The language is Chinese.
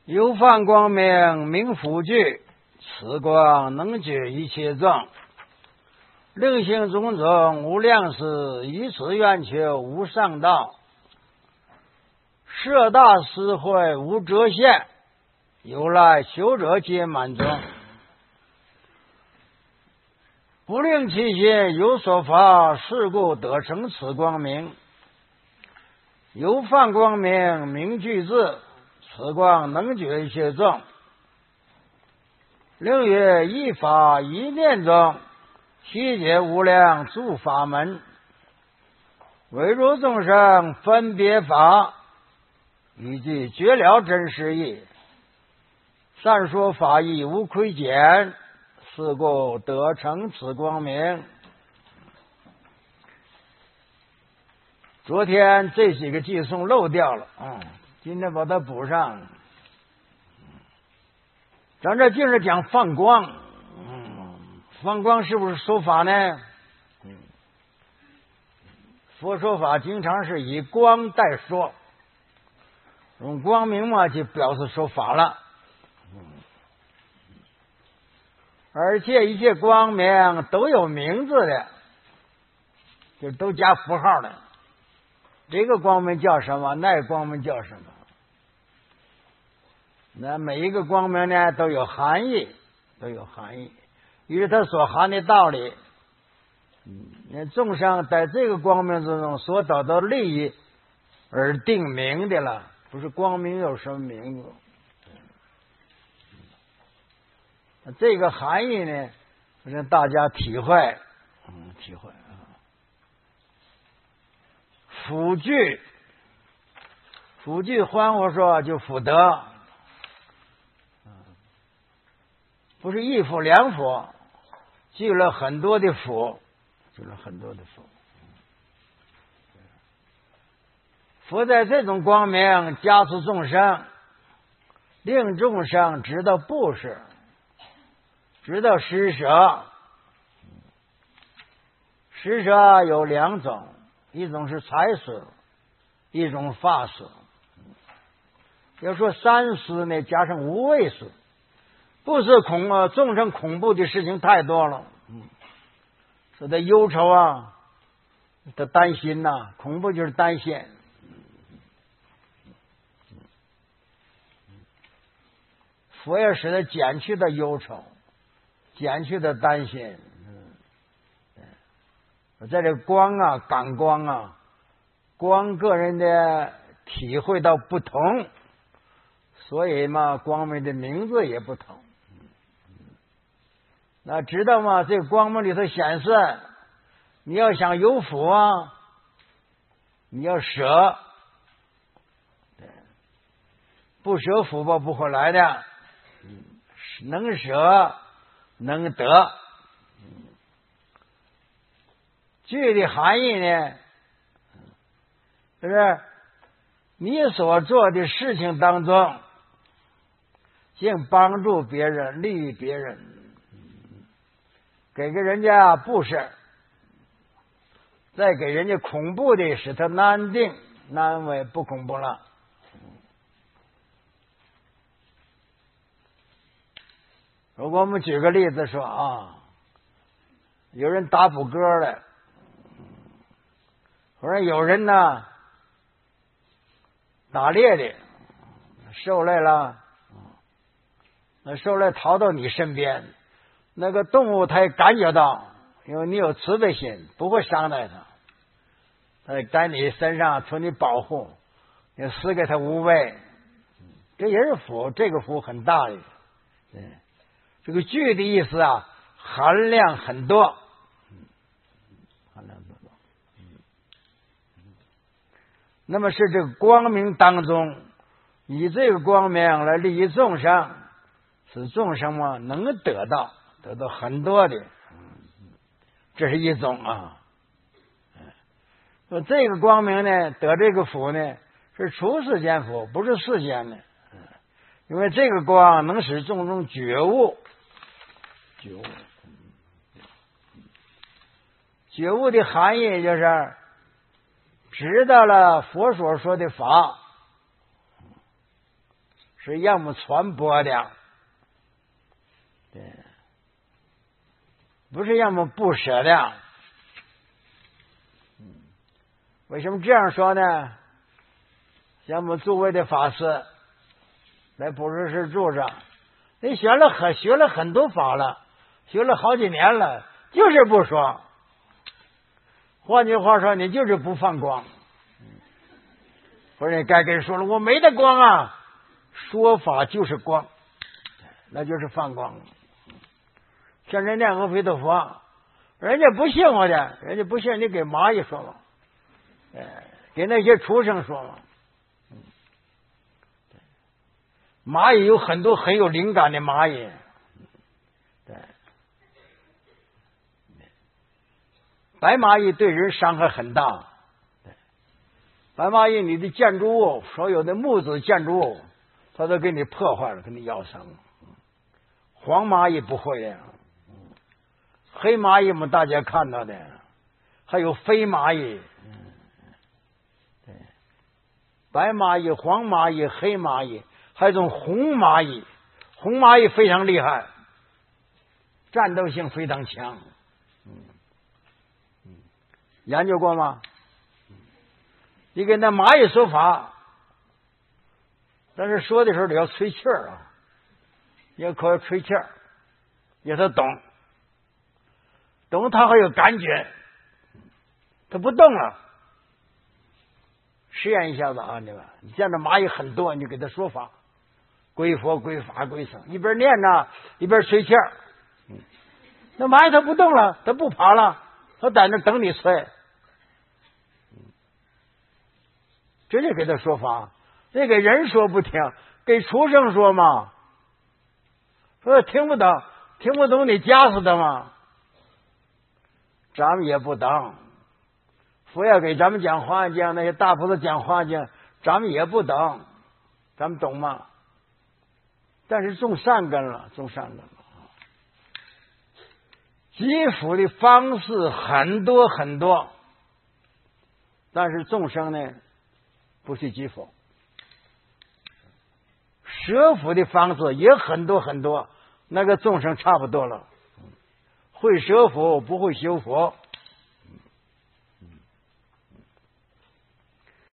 有放光明，明福聚，此光能觉一切状。令行种种无量事，以此愿求无上道。摄大施惠无遮限，由来求者皆满足。不令其心有所发，是故得成此光明。有放光明，明具自，此光能觉一切众。令曰一法一念中，悉解无量诸法门。唯如众生分别法，以及绝了真实义。善说法义无亏减，是故得成此光明。昨天这几个寄送漏掉了，今天把它补上。咱这净是讲放光，放光是不是说法呢？佛说法经常是以光代说，用光明嘛就表示说法了。而且一切光明都有名字的，就都加符号的。这个光明叫什么？那个光明叫什么？那每一个光明呢都有含义，都有含义，于是它所含的道理。那众生在这个光明之中所得到利益而定名的了，不是光明有什么名字。这个含义呢，让大家体会，体会啊。福聚，福聚换我说就福德，不是一福两福，聚了很多的福，聚了很多的福。福在这种光明加持众生，令众生知道布施，知道施舍。施舍有两种，一种是财施，一种法施。要说三施呢，加上无畏施。不是众生恐怖的事情太多了，说他忧愁啊，他担心呐，恐怖就是担心。佛也使他减去的忧愁，减去的担心。在这光啊，感光啊，光个人的体会到不同，所以嘛，光明的名字也不同。那知道吗？这个光明里头显示，你要想有福啊，你要舍，不舍福报不会来的。能舍能得。具体含义呢，就是你所做的事情当中，尽帮助别人，利于别人，给个人家布施，再给人家恐怖的，使他安定安稳，不恐怖了。如果我们举个例子说啊，有人打捕歌的，或者有人呢打猎的，受累了，那受累逃到你身边，那个动物它也感觉到，因为你有慈悲心，不会伤害它，它在你身上求你保护，你施给它无畏，这也是福，这个福很大的。这个具的意思啊，含量很多，含量很多。那么是这个光明当中，以这个光明来利益众生，使众生嘛能得到很多的，这是一种啊。说这个光明呢，得这个福呢，是出世间福，不是世间的。因为这个光能使众生觉悟，觉悟的含义就是知道了佛所说的法， 是要么传播的，对，不是要么不舍的。为什么这样说呢？像我们诸位的法师来普世寺住着，你学了很多法了，学了好几年了，就是不说。换句话说，你就是不放光。或者你该跟人说了，我没得光啊，说法就是光，那就是放光。像人家阿弥陀佛，人家不信我的，人家不信你给蚂蚁说嘛，给那些畜生说嘛。蚂蚁有很多很有灵感的蚂蚁，对，白蚂蚁对人伤害很大。白蚂蚁，你的建筑物，所有的木质建筑物，它都给你破坏了，给你咬伤。黄蚂蚁不会的，黑蚂蚁嘛，大家看到的，还有飞蚂蚁，对，白蚂蚁、黄蚂蚁、黑蚂蚁，还有一种红蚂蚁。红蚂蚁非常厉害，战斗性非常强。研究过吗？你给那蚂蚁说法，但是说的时候得要吹气儿啊，也可以吹气儿，也他懂，他还有感觉，他不动了。实验一下子啊，你们见着蚂蚁很多，你给他说法，归佛归法归僧，一边念着一边吹气儿。那蚂蚁它不动了，它不跑了，它在那等你吹。直接给他说法，那给人说不听，给畜生说嘛，说听不懂你夹死的嘛。咱们也不等，佛要给咱们讲华严经，那些大菩萨讲华严经，咱们也不等，咱们懂吗？但是种善根了。积福的方式很多很多，但是众生呢不去积福。舍福的方式也很多很多，那个众生差不多了。会舍福不会修福，